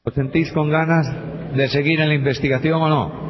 ¿Os sentís con ganas de seguir en la investigación o no?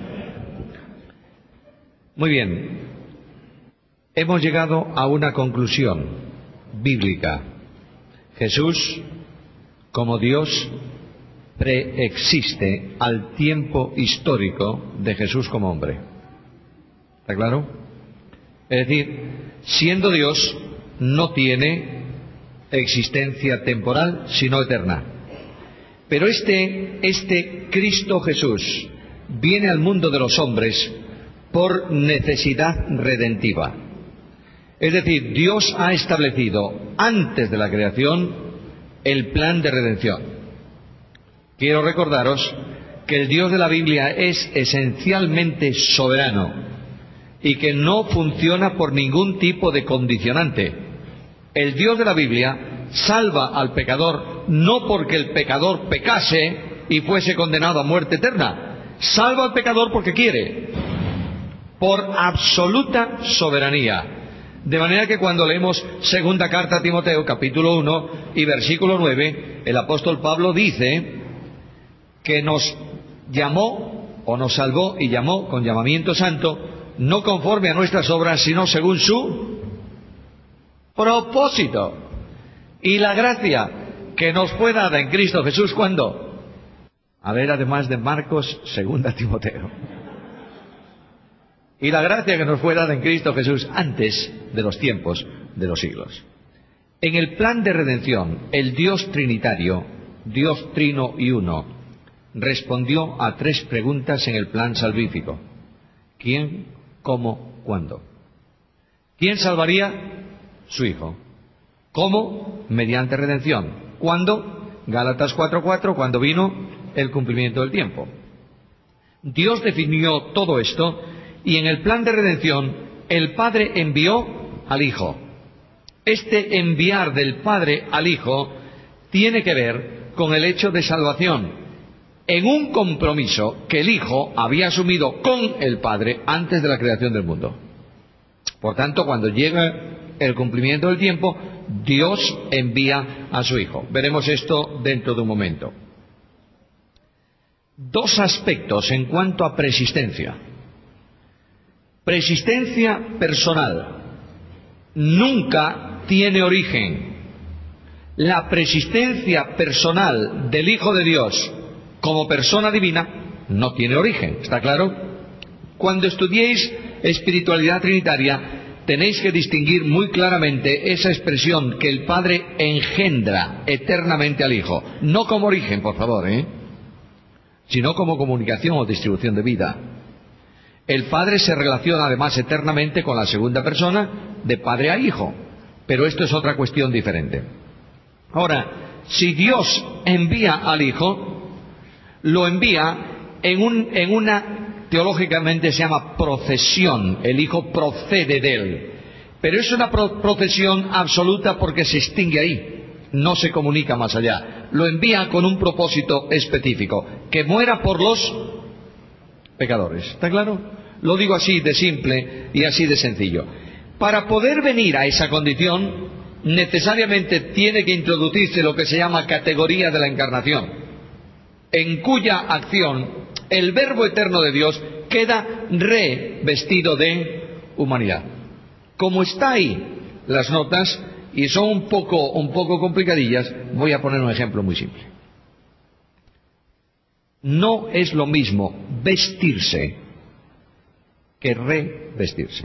Muy bien. Hemos llegado a una conclusión bíblica. Jesús, como Dios, preexiste al tiempo histórico de Jesús como hombre. ¿Está claro? Es decir, siendo Dios, no tiene existencia temporal, sino eterna. Pero este Cristo Jesús viene al mundo de los hombres por necesidad redentiva. Es decir, Dios ha establecido antes de la creación el plan de redención. Quiero recordaros que el Dios de la Biblia es esencialmente soberano y que no funciona por ningún tipo de condicionante. El Dios de la Biblia salva al pecador no porque el pecador pecase y fuese condenado a muerte eterna. Salva al pecador porque quiere, por absoluta soberanía. De manera que cuando leemos segunda carta a Timoteo, capítulo 1 y versículo 9, el apóstol Pablo dice que nos llamó o nos salvó y llamó con llamamiento santo, no conforme a nuestras obras, sino según su propósito. Y la gracia que nos fue dada en Cristo Jesús, ¿cuándo? A ver, además de Marcos, segunda Timoteo. Y la gracia que nos fue dada en Cristo Jesús antes de los tiempos de los siglos. En el plan de redención, el Dios trinitario, Dios trino y uno, respondió a 3 preguntas en el plan salvífico. ¿Quién? ¿Cómo? ¿Cuándo? ¿Quién salvaría? Su Hijo. ¿Cómo? Mediante redención. ¿Cuándo? Gálatas 4:4, cuando vino el cumplimiento del tiempo. Dios definió todo esto y en el plan de redención el Padre envió al Hijo. Este enviar del Padre al Hijo tiene que ver con el hecho de salvación, en un compromiso que el Hijo había asumido con el Padre antes de la creación del mundo. Por tanto, cuando llega el cumplimiento del tiempo, Dios envía a su Hijo. Veremos esto dentro de un momento. 2 aspectos en cuanto a preexistencia. Preexistencia personal. Nunca tiene origen. La preexistencia personal del Hijo de Dios como persona divina no tiene origen. ¿Está claro? Cuando estudiéis espiritualidad trinitaria, tenéis que distinguir muy claramente esa expresión que el Padre engendra eternamente al Hijo. No como origen, por favor, sino como comunicación o distribución de vida. El Padre se relaciona además eternamente con la segunda persona, de Padre a Hijo. Pero esto es otra cuestión diferente. Ahora, si Dios envía al Hijo, lo envía en una, teológicamente se llama procesión. El Hijo procede de Él. Pero es una procesión absoluta porque se extingue ahí. No se comunica más allá. Lo envía con un propósito específico. Que muera por los pecadores. ¿Está claro? Lo digo así de simple y así de sencillo. Para poder venir a esa condición, necesariamente tiene que introducirse lo que se llama categoría de la encarnación, en cuya acción el Verbo eterno de Dios queda revestido de humanidad. Como está ahí las notas, y son un poco complicadillas, voy a poner un ejemplo muy simple. No es lo mismo vestirse que revestirse.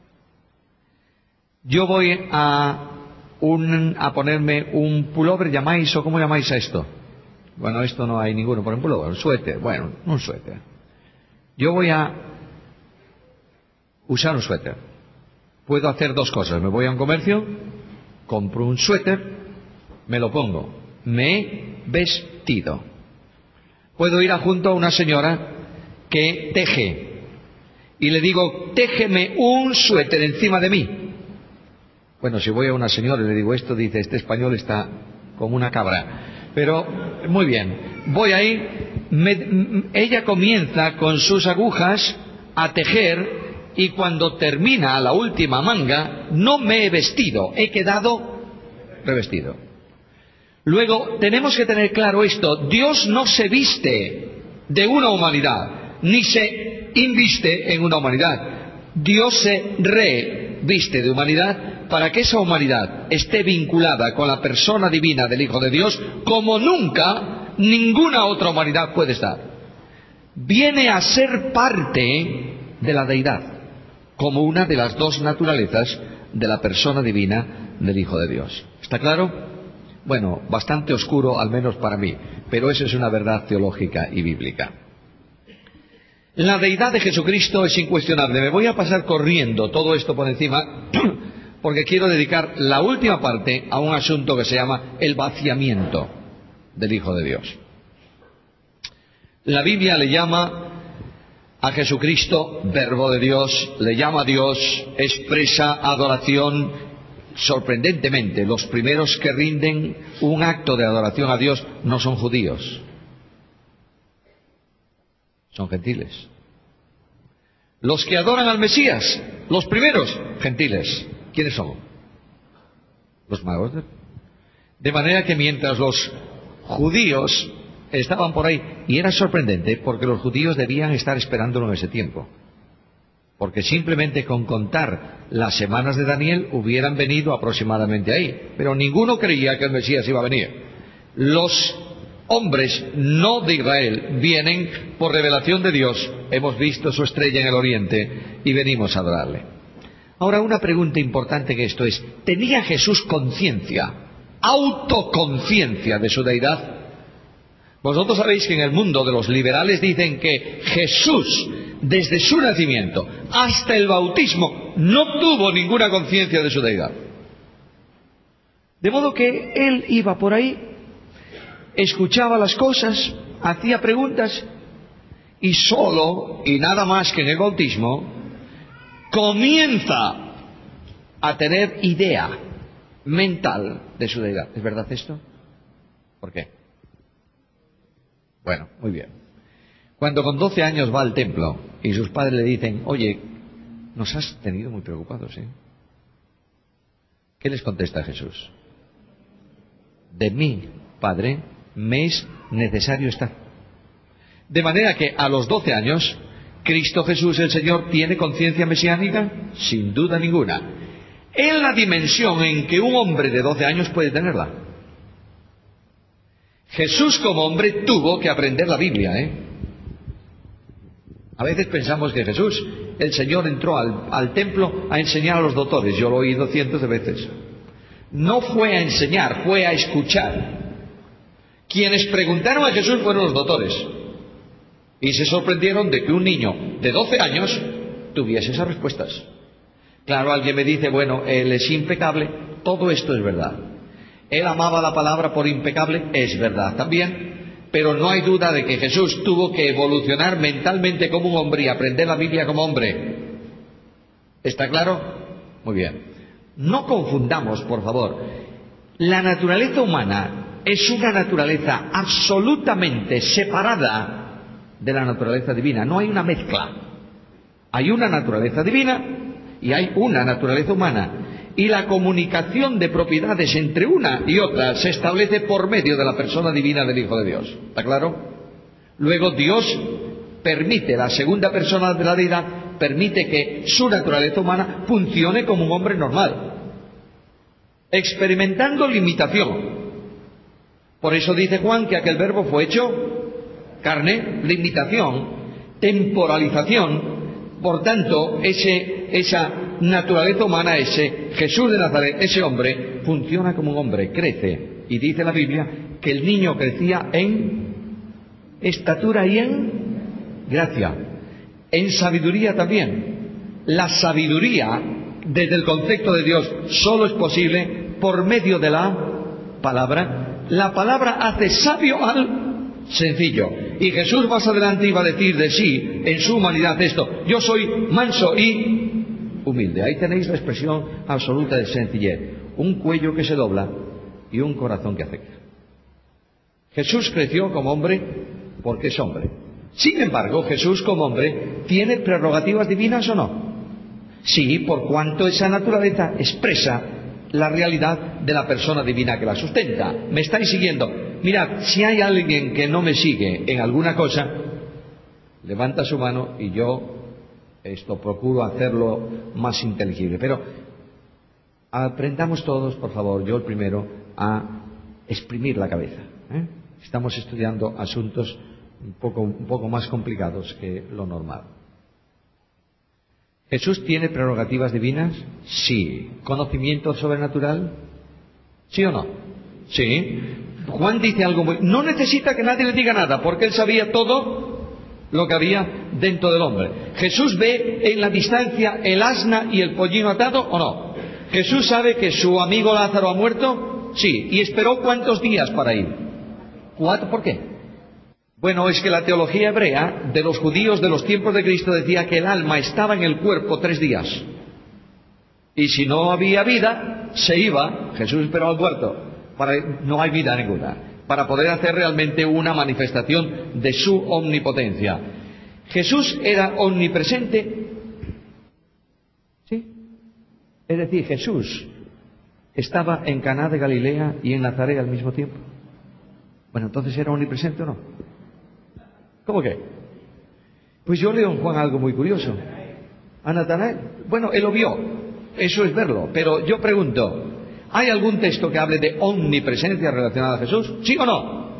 Yo voy a ponerme un pullover, ¿llamáis o cómo llamáis a esto? Bueno, esto no hay ninguno por un pullover, un suéter, bueno, un suéter. Yo voy a usar un suéter. Puedo hacer 2 cosas. Me voy a un comercio, compro un suéter, me lo pongo, me he vestido. Puedo ir junto a una señora que teje y le digo, téjeme un suéter encima de mí. Bueno, si voy a una señora y le digo esto, dice, este español está como una cabra. Pero, muy bien, voy ahí, ella comienza con sus agujas a tejer y cuando termina la última manga, no me he vestido, he quedado revestido. Luego, tenemos que tener claro esto: Dios no se viste de una humanidad, ni se inviste en una humanidad. Dios se reviste de humanidad para que esa humanidad esté vinculada con la persona divina del Hijo de Dios como nunca ninguna otra humanidad puede estar. Viene a ser parte de la deidad, como una de las dos naturalezas de la persona divina del Hijo de Dios. ¿Está claro? Bueno, bastante oscuro, al menos para mí, pero eso es una verdad teológica y bíblica. La deidad de Jesucristo es incuestionable. Me voy a pasar corriendo todo esto por encima, porque quiero dedicar la última parte a un asunto que se llama el vaciamiento del Hijo de Dios. La Biblia le llama a Jesucristo Verbo de Dios, le llama a Dios, expresa adoración. Sorprendentemente, los primeros que rinden un acto de adoración a Dios no son judíos, son gentiles. Los que adoran al Mesías, los primeros, gentiles. ¿Quiénes son? Los magos. De manera que mientras los judíos estaban por ahí, y era sorprendente porque los judíos debían estar esperándolo en ese tiempo, porque simplemente con contar las semanas de Daniel hubieran venido aproximadamente ahí, pero ninguno creía que el Mesías iba a venir. Los hombres no de Israel vienen por revelación de Dios. Hemos visto su estrella en el oriente y venimos a adorarle. Ahora, una pregunta importante en esto es: ¿tenía Jesús conciencia, autoconciencia de su deidad? Vosotros sabéis que en el mundo de los liberales dicen que Jesús, desde su nacimiento hasta el bautismo, no tuvo ninguna conciencia de su deidad. De modo que él iba por ahí, escuchaba las cosas, hacía preguntas, y solo, y nada más que en el bautismo, comienza a tener idea mental de su deidad. ¿Es verdad esto? ¿Por qué? Bueno, muy bien. Cuando con 12 años va al templo y sus padres le dicen: oye, nos has tenido muy preocupados, ¿eh? ¿Qué les contesta Jesús? De mí, Padre, me es necesario estar. De manera que a los 12 años, Cristo Jesús el Señor tiene conciencia mesiánica, sin duda ninguna, en la dimensión en que un hombre de 12 años puede tenerla. Jesús como hombre tuvo que aprender la Biblia, ¿eh? A veces pensamos que Jesús, el Señor, entró al templo a enseñar a los doctores. Yo lo he oído cientos de veces. No fue a enseñar, fue a escuchar. Quienes preguntaron a Jesús fueron los doctores, y se sorprendieron de que un niño de 12 años tuviese esas respuestas. Claro, alguien me dice: bueno, él es impecable. Todo esto es verdad. Él amaba la palabra por impecable, es verdad también, pero no hay duda de que Jesús tuvo que evolucionar mentalmente como un hombre y aprender la Biblia como hombre. ¿Está claro? Muy bien. No confundamos, por favor. La naturaleza humana es una naturaleza absolutamente separada de la naturaleza divina. No hay una mezcla. Hay una naturaleza divina y hay una naturaleza humana. Y la comunicación de propiedades entre una y otra se establece por medio de la persona divina del Hijo de Dios. ¿Está claro? Luego Dios permite, la segunda persona de la deidad, permite que su naturaleza humana funcione como un hombre normal, experimentando limitación. Por eso dice Juan que aquel verbo fue hecho carne, limitación, temporalización. Por tanto, esa naturaleza humana, ese Jesús de Nazaret, ese hombre, funciona como un hombre, crece. Y dice la Biblia que el niño crecía en estatura y en gracia, en sabiduría también. La sabiduría, desde el concepto de Dios, solo es posible por medio de la palabra. La palabra hace sabio al sencillo. Y Jesús más adelante iba a decir de sí, en su humanidad, esto: yo soy manso y humilde. Ahí tenéis la expresión absoluta de sencillez. Un cuello que se dobla y un corazón que acepta. Jesús creció como hombre porque es hombre. Sin embargo, Jesús como hombre tiene prerrogativas divinas, ¿o no? Sí, por cuanto esa naturaleza expresa la realidad de la persona divina que la sustenta. ¿Me estáis siguiendo? Mirad, si hay alguien que no me sigue en alguna cosa, levanta su mano y yo procuro hacerlo más inteligible. Pero aprendamos todos, por favor, yo el primero, a exprimir la cabeza. Estamos estudiando asuntos un poco más complicados que lo normal. ¿Jesús tiene prerrogativas divinas? Sí. ¿Conocimiento sobrenatural? ¿Sí o no? Sí. Juan dice algo no necesita que nadie le diga nada, porque él sabía todo lo que había dentro del hombre. ¿Jesús ve en la distancia el asna y el pollino atado o no? ¿Jesús sabe que su amigo Lázaro ha muerto? Sí. ¿Y esperó cuántos días para ir? 4. ¿Por qué? Bueno, es que la teología hebrea de los judíos de los tiempos de Cristo decía que el alma estaba en el cuerpo 3 días. Y si no había vida, se iba. Jesús esperó al cuarto. No hay vida ninguna. Para poder hacer realmente una manifestación de su omnipotencia. ¿Jesús era omnipresente? Sí. Es decir, Jesús estaba en Caná de Galilea y en Nazaret al mismo tiempo. Bueno, entonces, ¿era omnipresente o no? ¿Cómo que? Pues yo leo en Juan algo muy curioso. A Natanael, bueno, él lo vio, eso es verlo, pero yo pregunto, ¿hay algún texto que hable de omnipresencia relacionada a Jesús? ¿Sí o no?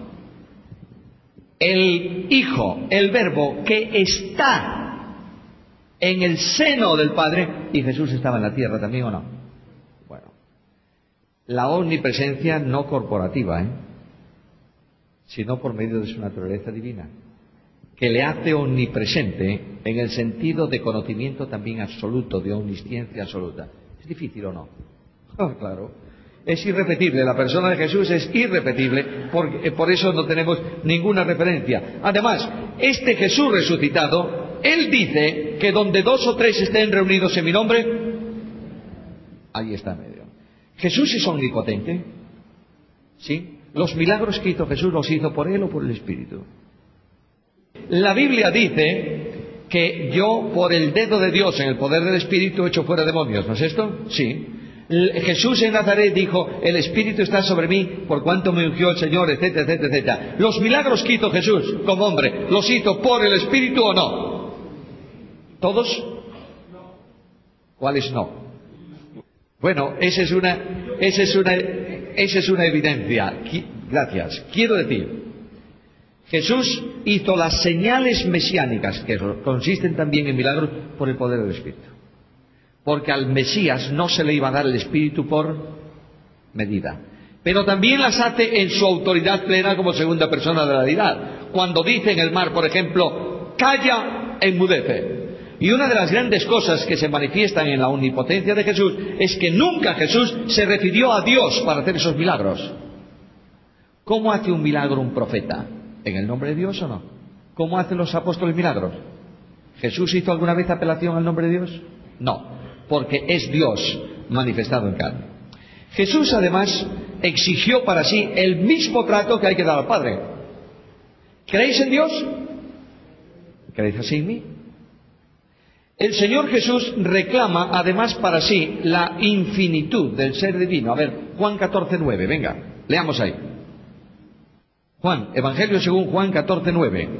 El Hijo, el Verbo que está en el seno del Padre, y Jesús estaba en la tierra también o no. Bueno, la omnipresencia no corporativa, sino por medio de su naturaleza divina, que le hace omnipresente en el sentido de conocimiento también absoluto, de omnisciencia absoluta. ¿Es difícil o no? Claro. Es irrepetible, la persona de Jesús es irrepetible, porque por eso no tenemos ninguna referencia. Además, este Jesús resucitado, Él dice que donde 2 o 3 estén reunidos en mi nombre, ahí está en medio. ¿Jesús es omnipotente? ¿Sí? ¿Los milagros que hizo Jesús los hizo por Él o por el Espíritu? La Biblia dice que yo, por el dedo de Dios, en el poder del Espíritu, echo fuera demonios, ¿no es esto? Sí. Jesús en Nazaret dijo, el Espíritu está sobre mí, por cuanto me ungió el Señor, etcétera, etcétera, etcétera. ¿Los milagros que hizo Jesús como hombre, los hizo por el Espíritu o no? ¿Todos? ¿Cuáles no? Bueno, esa es una evidencia. Gracias. Quiero decir, Jesús hizo las señales mesiánicas, que consisten también en milagros, por el poder del Espíritu. Porque al Mesías no se le iba a dar el Espíritu por medida. Pero también las hace en su autoridad plena como segunda persona de la deidad. Cuando dice en el mar, por ejemplo, calla, enmudece. Y una de las grandes cosas que se manifiestan en la omnipotencia de Jesús es que nunca Jesús se refirió a Dios para hacer esos milagros. ¿Cómo hace un milagro un profeta? ¿En el nombre de Dios o no? ¿Cómo hacen los apóstoles milagros? ¿Jesús hizo alguna vez apelación al nombre de Dios? No, porque es Dios manifestado en carne. Jesús además exigió para sí el mismo trato que hay que dar al Padre. ¿Creéis en Dios? ¿Creéis así en mí? El Señor Jesús reclama además para sí la infinitud del ser divino. A ver, Juan 14:9, venga, leamos ahí. Juan, Evangelio según Juan 14:9.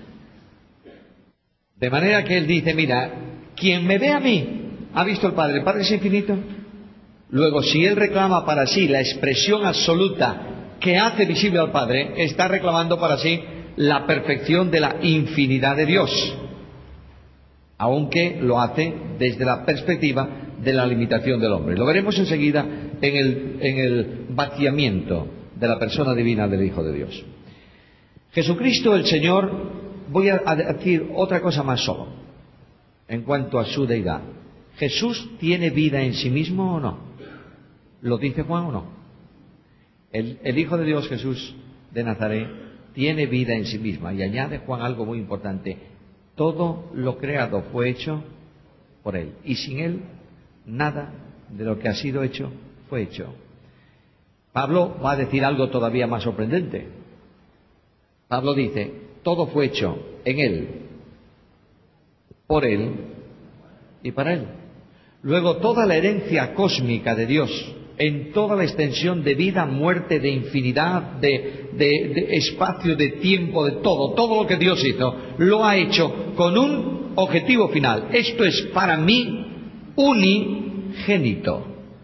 De manera que Él dice, mira, quien me ve a mí, ha visto al Padre. ¿El Padre es infinito? Luego, si Él reclama para sí la expresión absoluta que hace visible al Padre, está reclamando para sí la perfección de la infinidad de Dios, aunque lo hace desde la perspectiva de la limitación del hombre. Lo veremos enseguida en el vaciamiento de la persona divina del Hijo de Dios. Jesucristo el Señor, voy a decir otra cosa más solo, en cuanto a su deidad. ¿Jesús tiene vida en sí mismo o no? ¿Lo dice Juan o no? El Hijo de Dios, Jesús de Nazaret, tiene vida en sí misma. Y añade Juan algo muy importante. Todo lo creado fue hecho por Él. Y sin Él, nada de lo que ha sido hecho fue hecho. Pablo va a decir algo todavía más sorprendente. Pablo dice, todo fue hecho en Él, por Él y para Él. Luego, toda la herencia cósmica de Dios en toda la extensión de vida, muerte, de infinidad, de espacio, de tiempo, de todo lo que Dios hizo, lo ha hecho con un objetivo final. Esto es para mí unigénito.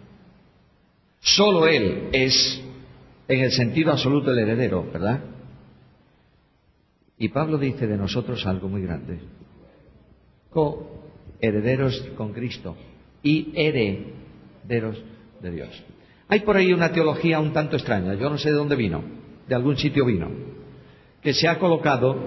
Solo Él es, en el sentido absoluto, el heredero, ¿verdad? Y Pablo dice de nosotros algo muy grande: coherederos con Cristo y herederos de Dios. Hay por ahí una teología un tanto extraña, yo no sé de dónde vino, de algún sitio vino, que se ha colado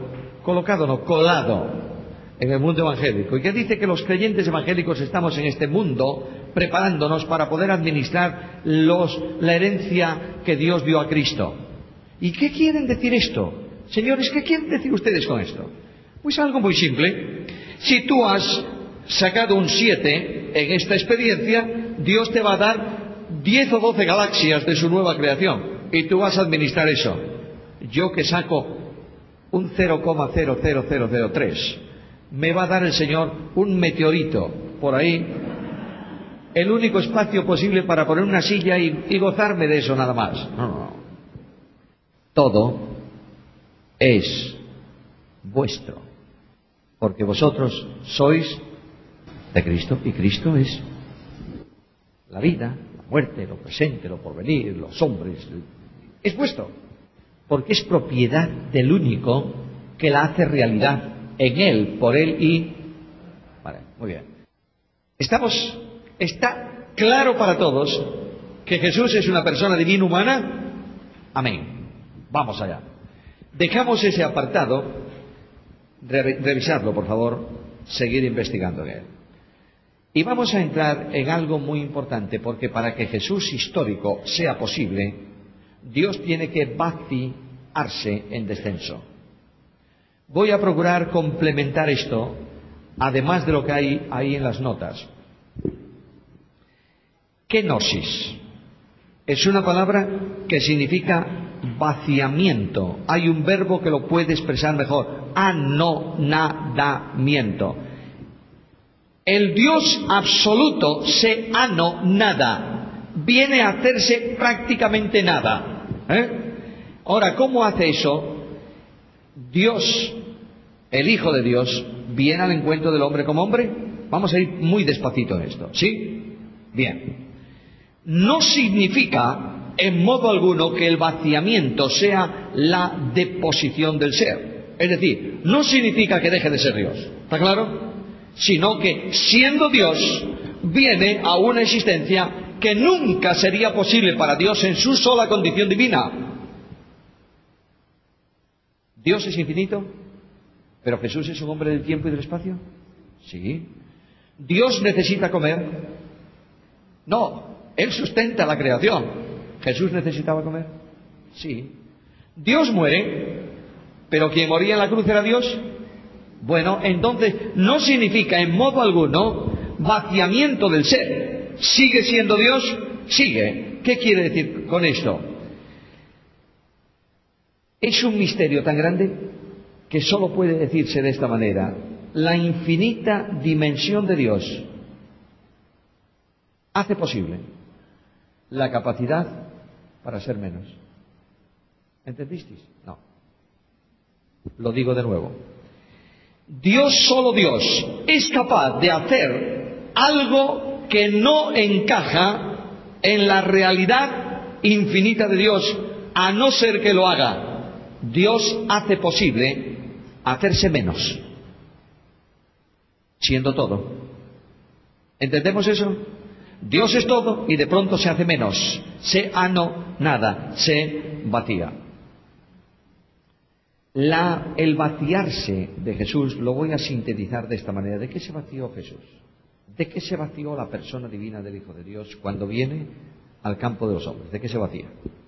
en el mundo evangélico, y que dice que los creyentes evangélicos estamos en este mundo preparándonos para poder administrar la herencia que Dios dio a Cristo. ¿Y qué quieren decir esto? Señores, ¿qué quieren decir ustedes con esto? Pues algo muy simple. Si tú has sacado un 7 en esta experiencia, Dios te va a dar 10 o 12 galaxias de su nueva creación, y tú vas a administrar eso. Yo que saco un 0,00003, me va a dar el Señor un meteorito por ahí, el único espacio posible para poner una silla y gozarme de eso nada más. No. Todo es vuestro, porque vosotros sois de Cristo, y Cristo es la vida, la muerte, lo presente, lo porvenir, los hombres. Es vuestro, porque es propiedad del único que la hace realidad en Él, por Él y... Vale, muy bien. ¿Está claro para todos que Jesús es una persona divina humana? Amén. Vamos allá. Dejamos ese apartado, revisarlo por favor, seguir investigando en él. Y vamos a entrar en algo muy importante, porque para que Jesús histórico sea posible, Dios tiene que vaciarse en descenso. Voy a procurar complementar esto, además de lo que hay ahí en las notas. Kenosis es una palabra que significa vaciamiento. Hay un verbo que lo puede expresar mejor: anonadamiento. El Dios absoluto se anonada, viene a hacerse prácticamente nada. Ahora, ¿cómo hace eso? Dios, el Hijo de Dios, viene al encuentro del hombre como hombre. Vamos a ir muy despacito en esto, ¿sí? Bien. No significa en modo alguno que el vaciamiento sea la deposición del ser. Es decir, no significa que deje de ser Dios, ¿está claro? Sino que, siendo Dios, viene a una existencia que nunca sería posible para Dios en su sola condición divina. ¿Dios es infinito? ¿Pero Jesús es un hombre del tiempo y del espacio? Sí. ¿Dios necesita comer? No. Él sustenta la creación. ¿Jesús necesitaba comer? Sí. ¿Dios muere? ¿Pero quien moría en la cruz era Dios? Bueno, entonces no significa en modo alguno vaciamiento del ser. ¿Sigue siendo Dios? Sigue. ¿Qué quiere decir con esto? Es un misterio tan grande que solo puede decirse de esta manera: la infinita dimensión de Dios hace posible la capacidad para ser menos. ¿Entendisteis? No. Lo digo de nuevo. Dios, solo Dios, es capaz de hacer algo que no encaja en la realidad infinita de Dios, a no ser que lo haga. Dios hace posible hacerse menos, siendo todo. ¿Entendemos eso? Dios es todo y de pronto se hace menos, se anonada, se vacía. El vaciarse de Jesús lo voy a sintetizar de esta manera. ¿De qué se vació Jesús? ¿De qué se vació la persona divina del Hijo de Dios cuando viene al campo de los hombres? ¿De qué se vacía?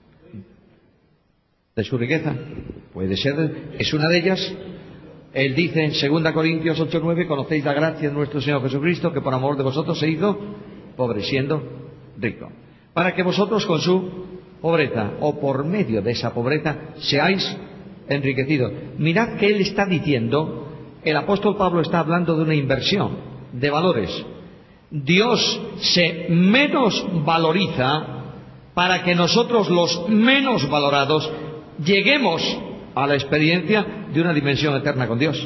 ¿De su riqueza? Puede ser, es una de ellas. Él dice en 2 Corintios 8:9: conocéis la gracia de nuestro Señor Jesucristo, que por amor de vosotros se hizo pobre, siendo rico, para que vosotros con su pobreza, o por medio de esa pobreza, seáis enriquecidos. Mirad que él está diciendo, el apóstol Pablo está hablando de una inversión de valores. Dios se menos valoriza para que nosotros, los menos valorados, lleguemos a la experiencia de una dimensión eterna con Dios.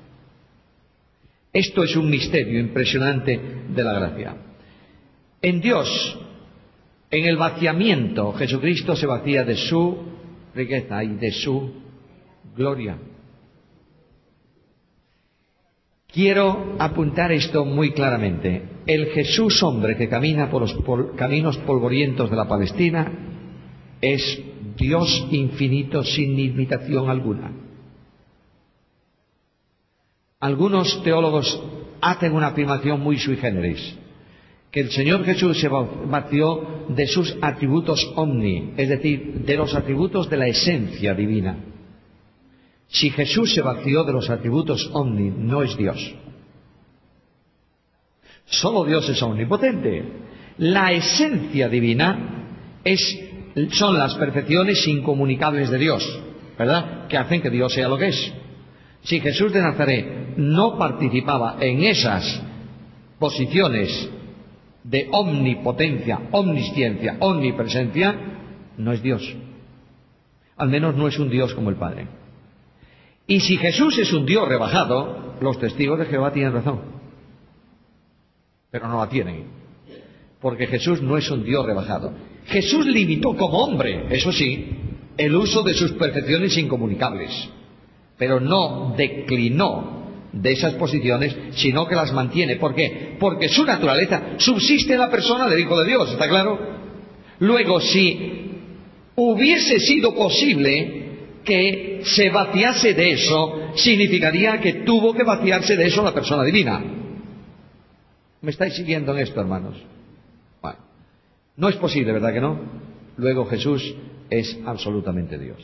Esto es un misterio impresionante de la gracia. En Dios, en el vaciamiento, Jesucristo se vacía de su riqueza y de su gloria. Quiero apuntar esto muy claramente. El Jesús hombre que camina por los caminos polvorientos de la Palestina es Dios infinito sin limitación alguna. Algunos teólogos hacen una afirmación muy sui generis, que el Señor Jesús se vació de sus atributos omni, es decir, de los atributos de la esencia divina. Si Jesús se vació de los atributos omni, no es Dios. Solo Dios es omnipotente. La esencia divina son las perfecciones incomunicables de Dios, ¿verdad?, que hacen que Dios sea lo que es. Si Jesús de Nazaret no participaba en esas posiciones de omnipotencia, omnisciencia, omnipresencia, no es Dios. Al menos no es un Dios como el Padre. Y si Jesús es un Dios rebajado, los testigos de Jehová tienen razón. Pero no la tienen. Porque Jesús no es un Dios rebajado. Jesús limitó como hombre, eso sí, el uso de sus perfecciones incomunicables. Pero no declinó de esas posiciones, sino que las mantiene. ¿Por qué? Porque su naturaleza subsiste en la persona del Hijo de Dios, ¿está claro? Luego, si hubiese sido posible que se vaciase de eso, significaría que tuvo que vaciarse de eso la persona divina. ¿Me estáis siguiendo en esto, hermanos? Bueno, no es posible, ¿verdad que no? Luego Jesús es absolutamente Dios.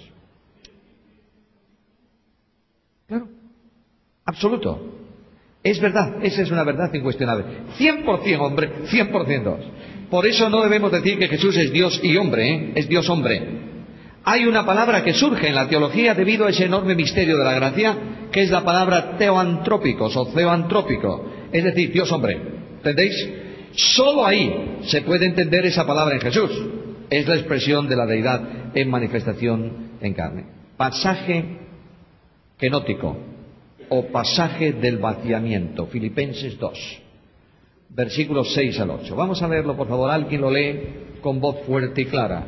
Claro, absoluto. Es verdad, esa es una verdad incuestionable. 100% hombre, 100% Dios. Por eso no debemos decir que Jesús es Dios y hombre, ¿eh? Es Dios hombre. Hay una palabra que surge en la teología debido a ese enorme misterio de la gracia, que es la palabra teoantrópicos o theoantrópico, es decir, Dios hombre. ¿Entendéis? Solo ahí se puede entender esa palabra en Jesús. Es la expresión de la deidad en manifestación en carne. Pasaje kenótico o pasaje del vaciamiento, Filipenses 2, versículos 6 al 8. Vamos a leerlo, por favor. Alguien lo lee con voz fuerte y clara.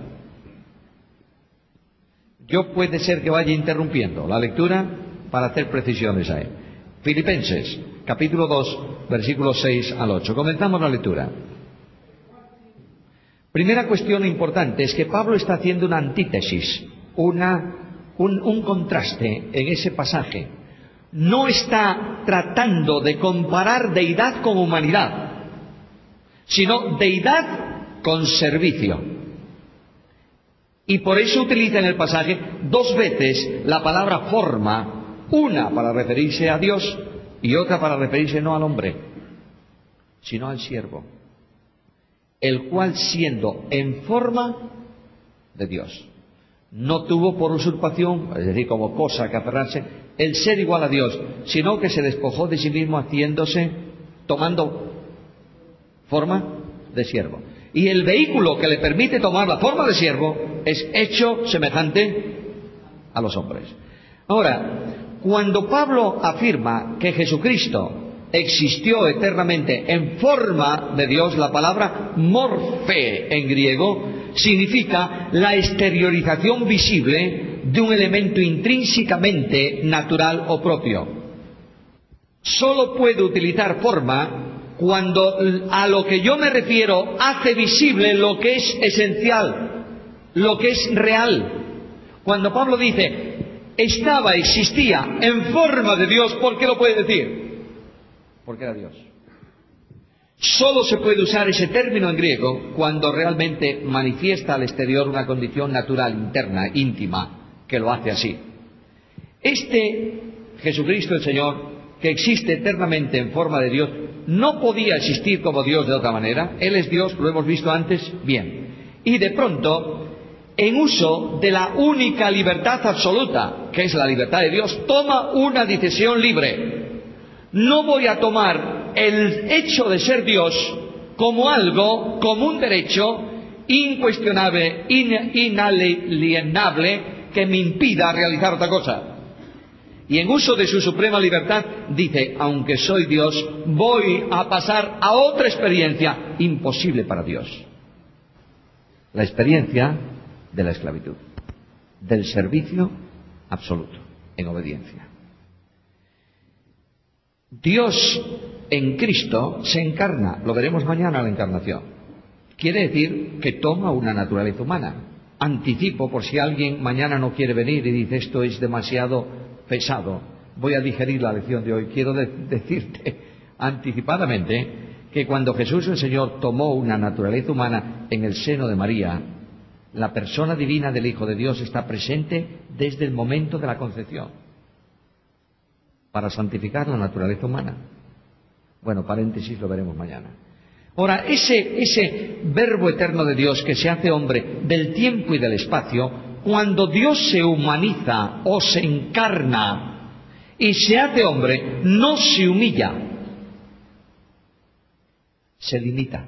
Yo puede ser que vaya interrumpiendo la lectura para hacer precisiones ahí. Filipenses, capítulo 2, versículos 6 al 8. Comenzamos la lectura. Primera cuestión importante es que Pablo está haciendo una antítesis, un contraste en ese pasaje. No está tratando de comparar deidad con humanidad, sino deidad con servicio. Y por eso utiliza en el pasaje dos veces la palabra forma, una para referirse a Dios y otra para referirse no al hombre, sino al siervo, el cual siendo en forma de Dios, no tuvo por usurpación, es decir, como cosa que aferrarse, el ser igual a Dios, sino que se despojó de sí mismo tomando forma de siervo. Y el vehículo que le permite tomar la forma de siervo es hecho semejante a los hombres. Ahora, cuando Pablo afirma que Jesucristo existió eternamente en forma de Dios, la palabra morfe en griego significa la exteriorización visible de un elemento intrínsecamente natural o propio. Solo puede utilizar forma cuando a lo que yo me refiero hace visible lo que es esencial, lo que es real. Cuando Pablo dice, existía en forma de Dios, ¿por qué lo puede decir? Porque era Dios. Solo se puede usar ese término en griego cuando realmente manifiesta al exterior una condición natural, interna, íntima, que lo hace así. Jesucristo el Señor, que existe eternamente en forma de Dios, no podía existir como Dios de otra manera. Él es Dios, lo hemos visto antes, bien. Y de pronto, en uso de la única libertad absoluta, que es la libertad de Dios, toma una decisión libre. No voy a tomar el hecho de ser Dios como algo, como un derecho incuestionable, inalienable, que me impida realizar otra cosa. Y en uso de su suprema libertad dice, aunque soy Dios, voy a pasar a otra experiencia imposible para Dios. La experiencia de la esclavitud, del servicio absoluto, en obediencia. Dios en Cristo se encarna, lo veremos mañana la encarnación. Quiere decir que toma una naturaleza humana. Anticipo, por si alguien mañana no quiere venir y dice esto es demasiado pesado, voy a digerir la lección de hoy. Quiero decirte anticipadamente que cuando Jesús el Señor tomó una naturaleza humana en el seno de María, la persona divina del Hijo de Dios está presente desde el momento de la concepción para santificar la naturaleza humana. Bueno, paréntesis, lo veremos mañana. Ahora, ese verbo eterno de Dios que se hace hombre del tiempo y del espacio, cuando Dios se humaniza o se encarna y se hace hombre, no se humilla, se limita.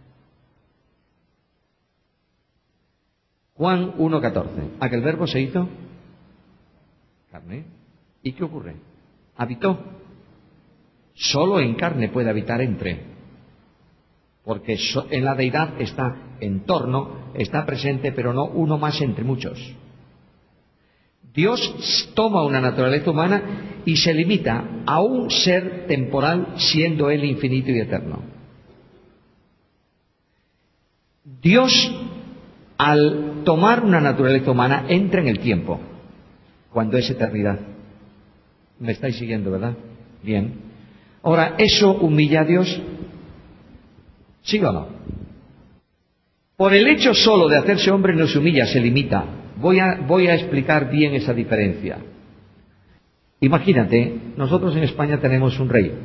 Juan 1:14. ¿A que el verbo se hizo carne? ¿Y qué ocurre? Habitó. Solo en carne puede habitar entre, porque en la deidad está en torno, está presente, pero no uno más entre muchos. Dios toma una naturaleza humana y se limita a un ser temporal, siendo Él infinito y eterno. Dios, al tomar una naturaleza humana, entra en el tiempo, cuando es eternidad. ¿Me estáis siguiendo, verdad? Bien. Ahora, ¿eso humilla a Dios? ¿Sí o no? Por el hecho solo de hacerse hombre no se humilla, se limita. Voy a explicar bien esa diferencia. Imagínate, nosotros en España tenemos un rey.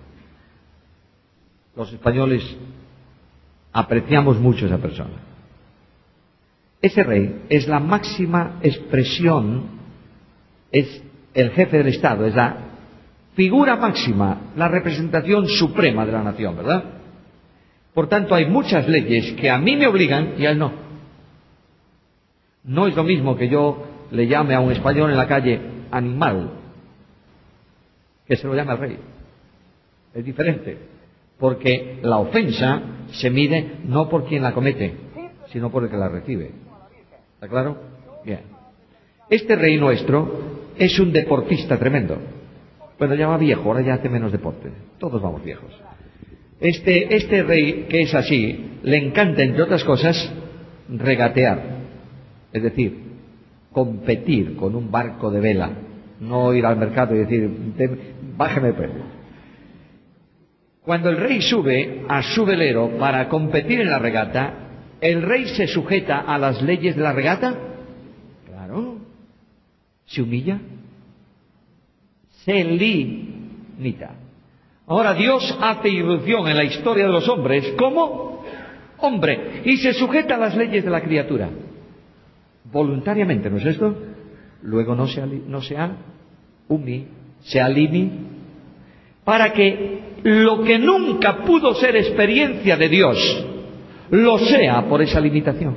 Los españoles apreciamos mucho a esa persona. Ese rey es la máxima expresión, es el jefe del Estado, es la figura máxima, la representación suprema de la nación, ¿verdad? Por tanto, hay muchas leyes que a mí me obligan y a él no. No es lo mismo que yo le llame a un español en la calle animal, que se lo llame al rey. Es diferente, porque la ofensa se mide no por quien la comete, sino por el que la recibe. ¿Está claro? Bien. Este rey nuestro es un deportista tremendo. Bueno, ya va viejo, ahora ya hace menos deporte. Todos vamos viejos. Este rey, que es así, le encanta, entre otras cosas, regatear. Es decir, competir con un barco de vela. No ir al mercado y decir, bájeme el precio. Cuando el rey sube a su velero para competir en la regata, ¿el rey se sujeta a las leyes de la regata? Claro. ¿Se humilla? Se limita. Ahora Dios hace irrupción en la historia de los hombres como hombre y se sujeta a las leyes de la criatura. Voluntariamente, ¿no es esto? Luego no se alimi, para que lo que nunca pudo ser experiencia de Dios, lo sea por esa limitación.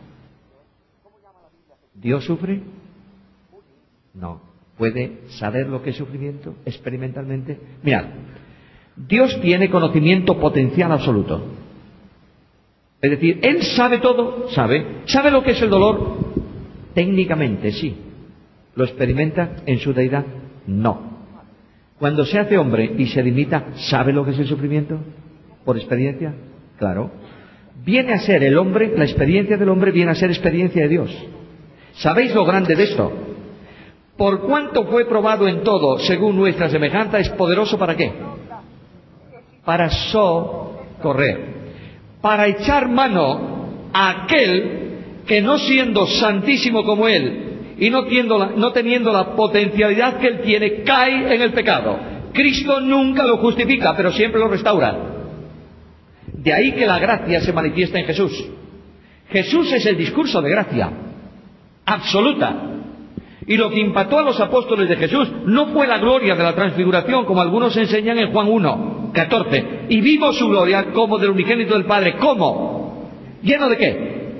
¿Dios sufre? No. ¿Puede saber lo que es sufrimiento experimentalmente? Mirad, Dios tiene conocimiento potencial absoluto. Es decir, Él sabe todo, sabe lo que es el dolor. Técnicamente sí. ¿Lo experimenta en su deidad? No. Cuando se hace hombre y se limita, ¿sabe lo que es el sufrimiento? ¿Por experiencia? Claro. Viene a ser el hombre, la experiencia del hombre viene a ser experiencia de Dios. ¿Sabéis lo grande de esto? Por cuanto fue probado en todo, según nuestra semejanza, es poderoso ¿para qué? Para socorrer. Para echar mano a aquel que no siendo santísimo como Él y no teniendo la potencialidad que Él tiene, cae en el pecado. Cristo nunca lo justifica, pero siempre lo restaura. De ahí que la gracia se manifiesta en Jesús. Jesús es el discurso de gracia absoluta. Y lo que impactó a los apóstoles de Jesús no fue la gloria de la transfiguración, como algunos enseñan en Juan 1:14. Y vimos su gloria como del unigénito del Padre. ¿Cómo? ¿Lleno de qué?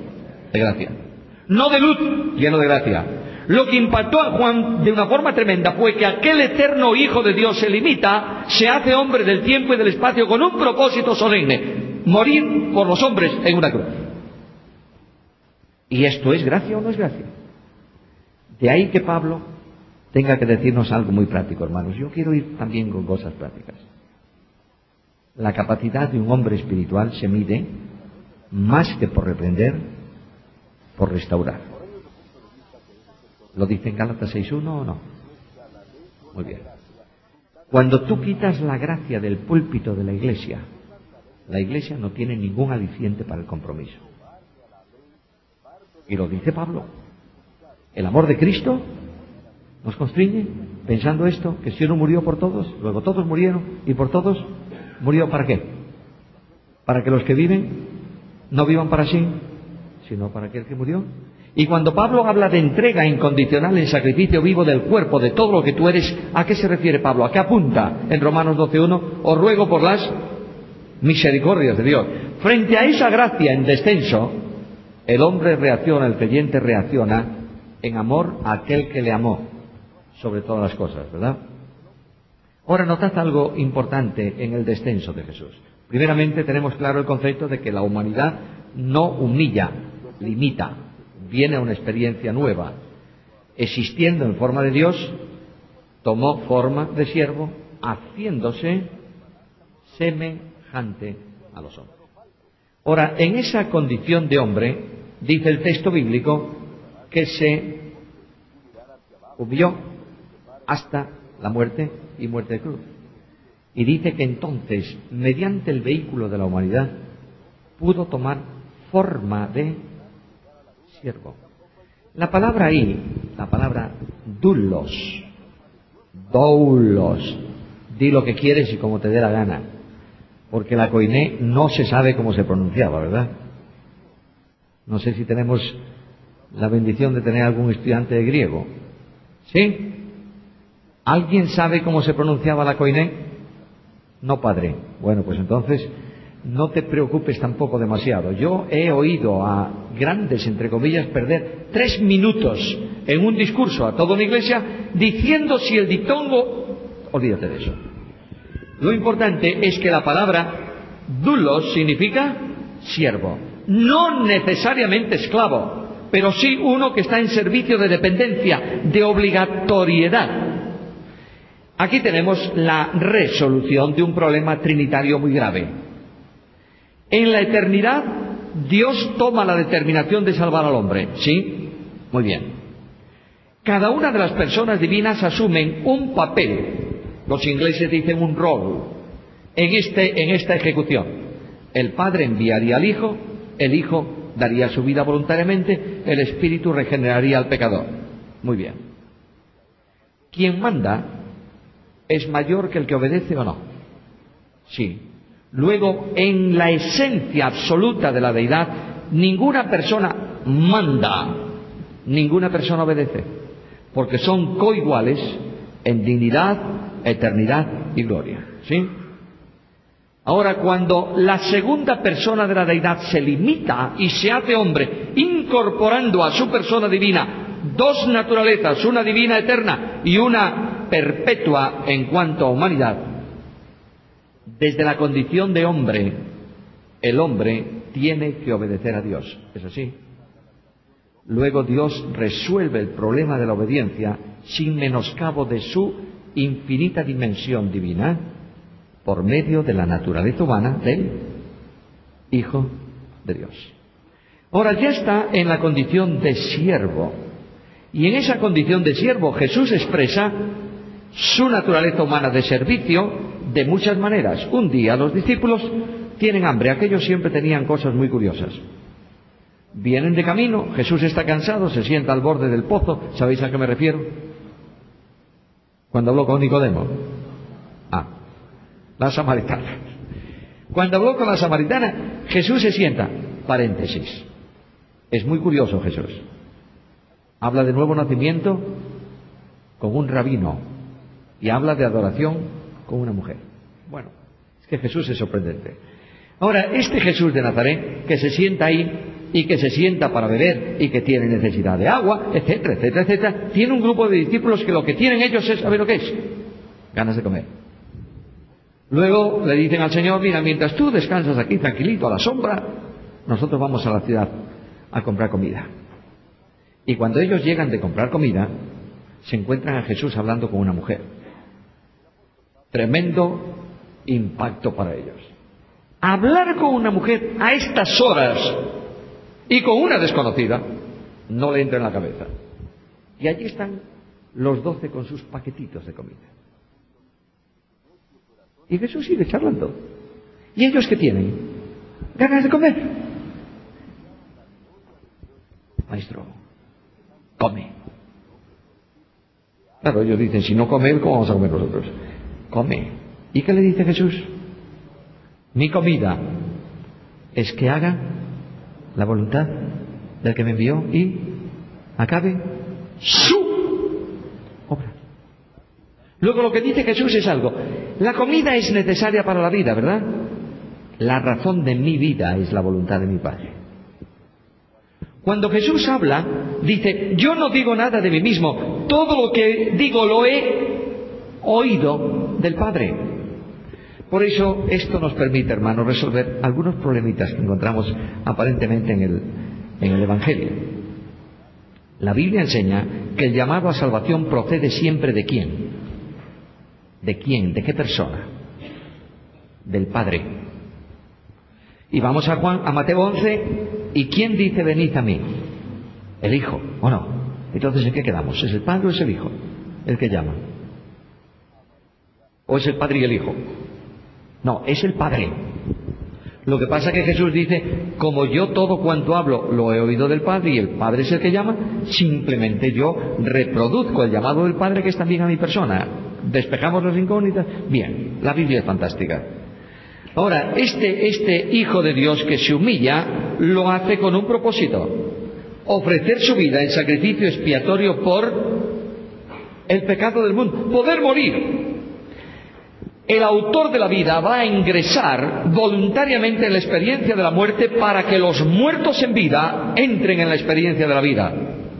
de gracia. No de luz, lleno de gracia. Lo que impactó a Juan de una forma tremenda fue que aquel eterno Hijo de Dios se limita, se hace hombre del tiempo y del espacio con un propósito solemne: morir por los hombres en una cruz. ¿Y esto es gracia o no es gracia? De ahí que Pablo tenga que decirnos algo muy práctico, hermanos. Yo quiero ir también con cosas prácticas. La capacidad de un hombre espiritual se mide más que por reprender, por restaurar. ¿Lo dice en Gálatas 6.1 o no? Muy bien. Cuando tú quitas la gracia del púlpito de la iglesia no tiene ningún aliciente para el compromiso. Y lo dice Pablo. El amor de Cristo nos constriñe, pensando esto, que si uno murió por todos, luego todos murieron, y por todos murió ¿para qué? Para que los que viven no vivan para sí, sino para aquel que murió. Y cuando Pablo habla de entrega incondicional en sacrificio vivo del cuerpo, de todo lo que tú eres, ¿a qué se refiere Pablo? ¿A qué apunta en Romanos 12.1? Os ruego por las misericordias de Dios. Frente a esa gracia en descenso, el hombre reacciona, el creyente reacciona en amor a aquel que le amó sobre todas las cosas, ¿verdad? Ahora, notad algo importante en el descenso de Jesús. Primeramente, tenemos claro el concepto de que la humanidad no humilla, limita, viene a una experiencia nueva. Existiendo en forma de Dios, tomó forma de siervo, haciéndose semejante a los hombres. Ahora, en esa condición de hombre, dice el texto bíblico que se humilló hasta la muerte y muerte de cruz. Y dice que entonces, mediante el vehículo de la humanidad, pudo tomar forma de siervo. La palabra ahí, la palabra doulos, di lo que quieres y como te dé la gana, porque la koiné no se sabe cómo se pronunciaba, ¿verdad? No sé si tenemos la bendición de tener algún estudiante de griego. ¿Sí? ¿Alguien sabe cómo se pronunciaba la koiné? No, padre. Bueno, pues entonces no te preocupes tampoco demasiado. Yo he oído a grandes, entre comillas, perder 3 minutos en un discurso a toda una iglesia diciendo si el diptongo... Olvídate de eso. Lo importante es que la palabra doulos significa siervo. No necesariamente esclavo, pero sí uno que está en servicio de dependencia, de obligatoriedad. Aquí tenemos la resolución de un problema trinitario muy grave. En la eternidad, Dios toma la determinación de salvar al hombre, ¿sí? Muy bien. Cada una de las personas divinas asumen un papel, los ingleses dicen un rol, en esta ejecución. El Padre enviaría al Hijo, el Hijo daría su vida voluntariamente, el Espíritu regeneraría al pecador. Muy bien. ¿Quién manda es mayor que el que obedece o no? Sí. Luego, en la esencia absoluta de la deidad, ninguna persona manda, ninguna persona obedece, porque son coiguales en dignidad, eternidad y gloria. ¿Sí? Ahora, cuando la segunda persona de la deidad se limita y se hace hombre, incorporando a su persona divina 2 naturalezas, una divina eterna y una perpetua en cuanto a humanidad, desde la condición de hombre, el hombre tiene que obedecer a Dios. ¿Es así? Luego Dios resuelve el problema de la obediencia sin menoscabo de su infinita dimensión divina por medio de la naturaleza humana del Hijo de Dios. Ahora ya está en la condición de siervo, y en esa condición de siervo Jesús expresa su naturaleza humana de servicio de muchas maneras. Un día los discípulos tienen hambre, aquellos siempre tenían cosas muy curiosas. Vienen de camino, Jesús está cansado, se sienta al borde del pozo. ¿Sabéis a qué me refiero? Cuando habló con Nicodemo. La samaritana. Cuando habló con la samaritana, Jesús se sienta. Paréntesis. Es muy curioso Jesús. Habla de nuevo nacimiento con un rabino y habla de adoración con una mujer. Bueno, es que Jesús es sorprendente. Ahora, este Jesús de Nazaret, que se sienta ahí, y que se sienta para beber y que tiene necesidad de agua, etcétera, etcétera, etcétera, tiene un grupo de discípulos que lo que tienen ellos es, ¿saber lo que es? Ganas de comer. Luego le dicen al Señor, mira, mientras tú descansas aquí tranquilito a la sombra, nosotros vamos a la ciudad a comprar comida. Y cuando ellos llegan de comprar comida, se encuentran a Jesús hablando con una mujer. Tremendo impacto para ellos. Hablar con una mujer a estas horas y con una desconocida no le entra en la cabeza. Y allí están los 12 con sus paquetitos de comida. Y Jesús sigue charlando. ¿Y ellos qué tienen? Ganas de comer. Maestro, come. Claro, ellos dicen, si no come, ¿cómo vamos a comer nosotros? Come. ¿Y qué le dice Jesús? Mi comida es que haga la voluntad del que me envió y acabe su obra. Luego lo que dice Jesús es algo. La comida es necesaria para la vida, ¿verdad? La razón de mi vida es la voluntad de mi Padre. Cuando Jesús habla, dice, yo no digo nada de mí mismo, todo lo que digo lo he oído del Padre. Por eso esto nos permite, hermanos, resolver algunos problemitas que encontramos aparentemente en el Evangelio. La Biblia enseña que el llamado a salvación procede siempre ¿de quién? ¿De quién? ¿De qué persona? Del Padre. Y vamos a Mateo 11, ¿y quién dice venid a mí? El Hijo, ¿o no? Entonces, ¿en qué quedamos? ¿Es el Padre o es el Hijo el que llama? ¿O es el Padre y el Hijo? No, es el Padre. Lo que pasa es que Jesús dice, como yo todo cuanto hablo lo he oído del Padre y el Padre es el que llama, simplemente yo reproduzco el llamado del Padre que es también a mi persona. ¿Despejamos las incógnitas? Bien, la Biblia es fantástica. Ahora, este Hijo de Dios que se humilla, lo hace con un propósito: ofrecer su vida en sacrificio expiatorio por el pecado del mundo, poder morir. El autor de la vida va a ingresar voluntariamente en la experiencia de la muerte para que los muertos en vida entren en la experiencia de la vida.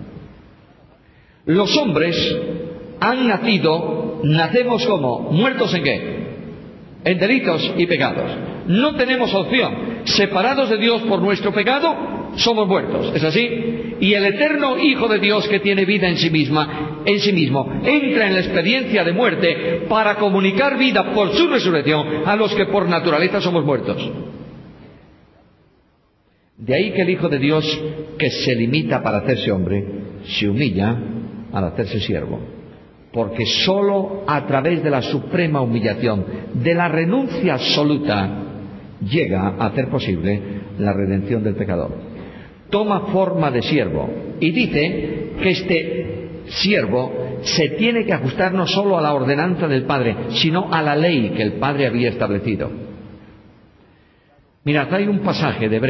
Los hombres han nacemos como muertos ¿en qué? En delitos y pecados. No tenemos opción. Separados de Dios por nuestro pecado, somos muertos. ¿Es así? Y el eterno Hijo de Dios que tiene vida en sí mismo, entra en la experiencia de muerte para comunicar vida por su resurrección a los que por naturaleza somos muertos. De ahí que el Hijo de Dios, que se limita para hacerse hombre, se humilla al hacerse siervo. Porque sólo a través de la suprema humillación, de la renuncia absoluta, llega a hacer posible la redención del pecador. Toma forma de siervo y dice que este siervo se tiene que ajustar no solo a la ordenanza del Padre, sino a la ley que el Padre había establecido. Mirad, hay un pasaje de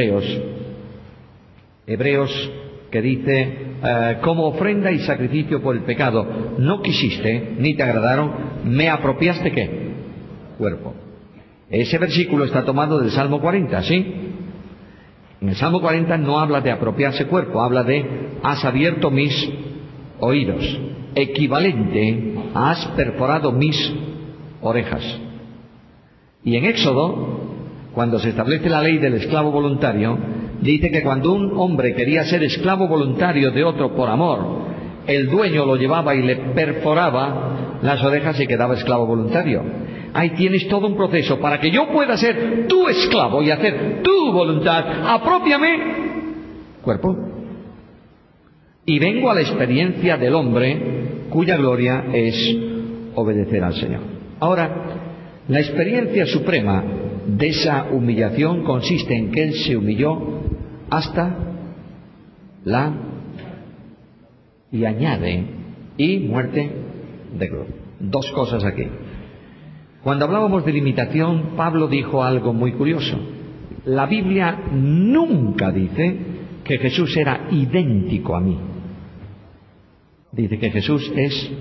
Hebreos que dice, como ofrenda y sacrificio por el pecado no quisiste, ni te agradaron, me apropiaste ¿qué? Cuerpo. Ese versículo está tomado del Salmo 40, ¿sí? En el Salmo 40 no habla de apropiarse cuerpo, habla de has abierto mis oídos, equivalente a has perforado mis orejas. Y en Éxodo, cuando se establece la ley del esclavo voluntario, dice que cuando un hombre quería ser esclavo voluntario de otro por amor, el dueño lo llevaba y le perforaba las orejas y quedaba esclavo voluntario. Ahí tienes todo un proceso. Para que yo pueda ser tu esclavo y hacer tu voluntad, aprópiame cuerpo. Y vengo a la experiencia del hombre cuya gloria es obedecer al Señor. Ahora, la experiencia suprema de esa humillación consiste en que Él se humilló hasta y añade, y muerte de cruz. Dos cosas aquí. Cuando hablábamos de limitación, Pablo dijo algo muy curioso. La Biblia nunca dice que Jesús era idéntico a mí. Dice que Jesús es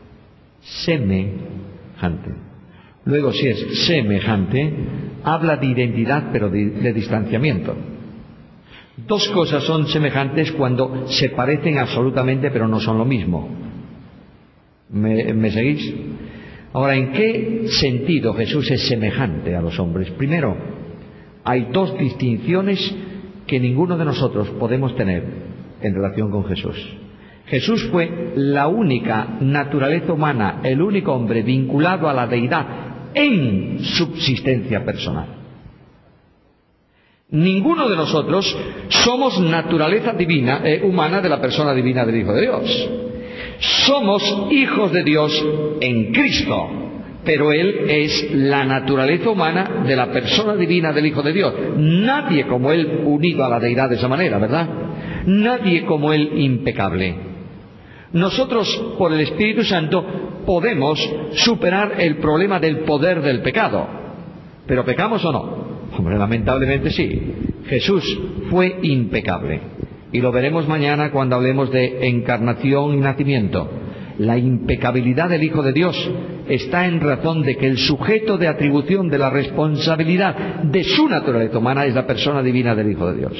semejante. Luego, si es semejante, habla de identidad, pero de distanciamiento. Dos cosas son semejantes cuando se parecen absolutamente pero no son lo mismo. ¿Me seguís? Ahora, ¿en qué sentido Jesús es semejante a los hombres? Primero, hay dos distinciones que ninguno de nosotros podemos tener en relación con Jesús. Jesús fue la única naturaleza humana, el único hombre vinculado a la deidad en subsistencia personal. Ninguno de nosotros somos naturaleza divina, humana de la persona divina del Hijo de Dios. Somos hijos de Dios en Cristo, pero Él es la naturaleza humana de la persona divina del Hijo de Dios. Nadie como Él unido a la deidad de esa manera, ¿verdad? Nadie como Él impecable. Nosotros, por el Espíritu Santo, podemos superar el problema del poder del pecado. ¿Pero pecamos o no? Hombre, lamentablemente sí. Jesús fue impecable. Y lo veremos mañana cuando hablemos de encarnación y nacimiento. La impecabilidad del Hijo de Dios está en razón de que el sujeto de atribución de la responsabilidad de su naturaleza humana es la persona divina del Hijo de Dios.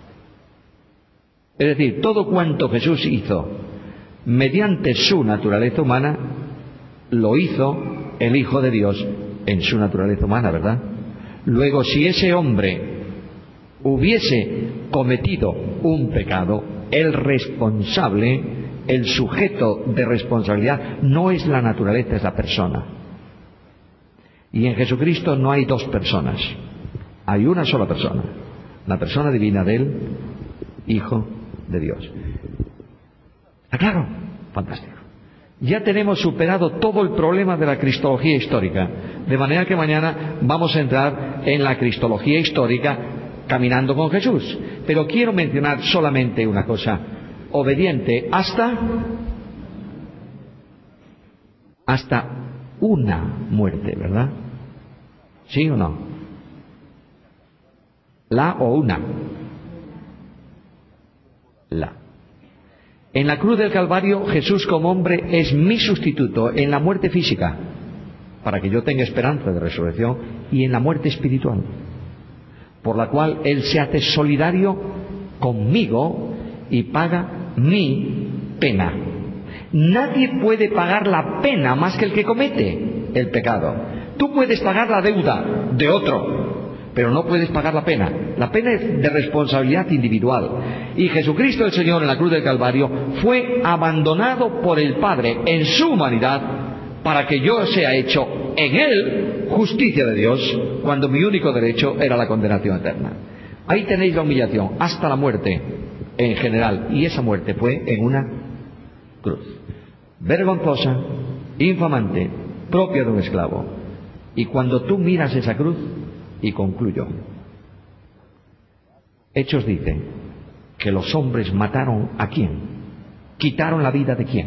Es decir, todo cuanto Jesús hizo mediante su naturaleza humana, lo hizo el Hijo de Dios en su naturaleza humana, ¿verdad? Luego, si ese hombre hubiese cometido un pecado, el responsable, el sujeto de responsabilidad, no es la naturaleza, es la persona. Y en Jesucristo no hay dos personas, hay una sola persona, la persona divina del Hijo de Dios. ¿Está claro? Fantástico. Ya tenemos superado todo el problema de la cristología histórica, de manera que mañana vamos a entrar en la cristología histórica caminando con Jesús. Pero quiero mencionar solamente una cosa: obediente hasta una muerte, ¿verdad? ¿Sí o no? La o una. La. En la cruz del Calvario, Jesús como hombre es mi sustituto en la muerte física, para que yo tenga esperanza de resurrección, y en la muerte espiritual, por la cual Él se hace solidario conmigo y paga mi pena. Nadie puede pagar la pena más que el que comete el pecado. Tú puedes pagar la deuda de otro, pero no puedes pagar la pena. La pena es de responsabilidad individual. Y Jesucristo el Señor en la cruz del Calvario fue abandonado por el Padre en su humanidad para que yo sea hecho en Él justicia de Dios, cuando mi único derecho era la condenación eterna. Ahí tenéis la humillación hasta la muerte en general, y esa muerte fue en una cruz vergonzosa, infamante, propia de un esclavo. Y cuando tú miras esa cruz, y concluyo, Hechos dice que los hombres mataron ¿a quién? Quitaron la vida ¿de quién?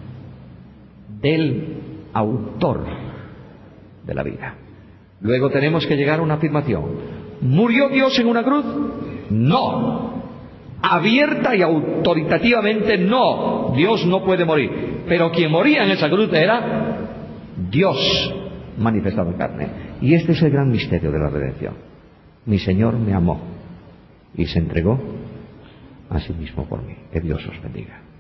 Del autor de la vida. Luego tenemos que llegar a una afirmación: ¿murió Dios en una cruz? No. Abierta y autoritativamente no. Dios no puede morir. Pero quien moría en esa cruz era Dios manifestado en carne. Y este es el gran misterio de la redención. Mi Señor me amó y se entregó a sí mismo por mí. Que Dios os bendiga.